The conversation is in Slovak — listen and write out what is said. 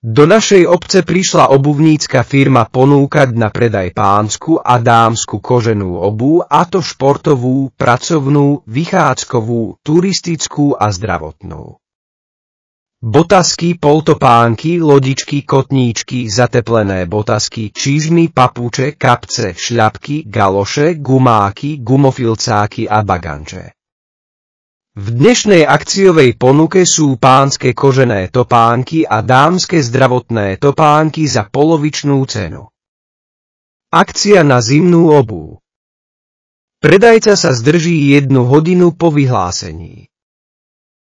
Do našej obce prišla obuvnícka firma ponúkať na predaj pánsku a dámsku koženú obuv, a to športovú, pracovnú, vychádzkovú, turistickú a zdravotnú. Botasky, poltopánky, lodičky, kotníčky, zateplené botasky, čizmy, papuče, kapce, šľapky, galoše, gumáky, gumofilcáky a baganče. V dnešnej akciovej ponuke sú pánske kožené topánky a dámske zdravotné topánky za polovičnú cenu. Akcia na zimnú obuv. Predajca sa zdrží 1 hodinu po vyhlásení.